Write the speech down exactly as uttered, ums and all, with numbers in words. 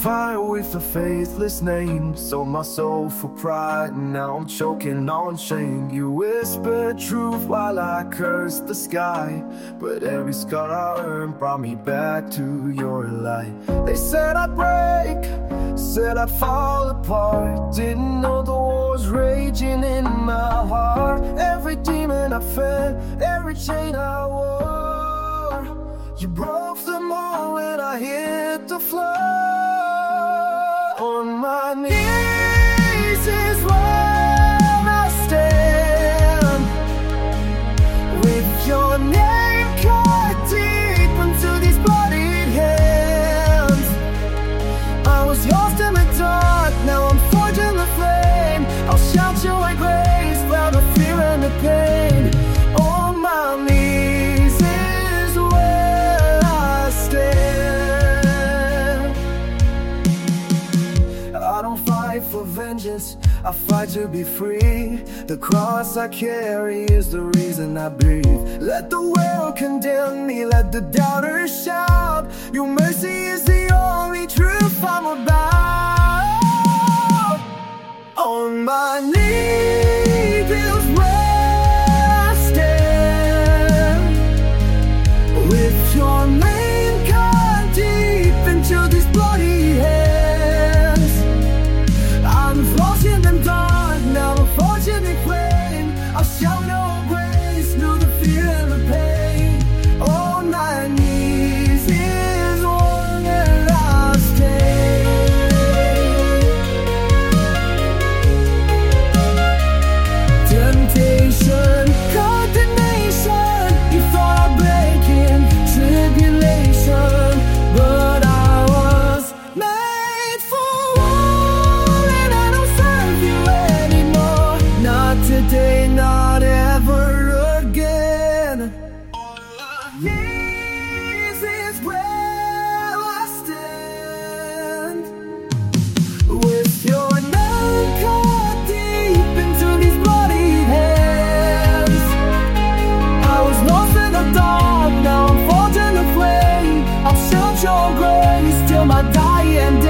fire with a faithless name. Sold my soul for pride, and now I'm choking on shame. You whispered truth while I cursed the sky, but every scar I earned brought me back to your light. They said I'd break, said I'd fall apart. Didn't know the war's raging in my heart. Every demon I fed, every chain I wore, you broke them all when I hit the floor. On my knees is where I stand, with your name cut deep into these bloodied hands. I was lost in the dark, now I'm forging the flame. I'll shout your grace, without the fear and the pain. On my knees is where I stand. I don't fight for vengeance, I fight to be free. The cross I carry is the reason I breathe. Let the world condemn me, let the doubters shout. Your mercy is the only truth I'm about. On my knees is where I stand, with your name cut deep into these bloody hands. I'm lost in the dark, now I'm forging in flame. I'll shout your grace through the fear and the pain. On my knees is where I stand. Temptation, condemnation, you thought I'd break in tribulation, but I was made for war, and I don't serve you anymore. Not today, not ever again. This is where I stand, with your name cut deep into these bloody hands. I was lost in the dark, now I'm forging the flame. I'll shout your grace till my dying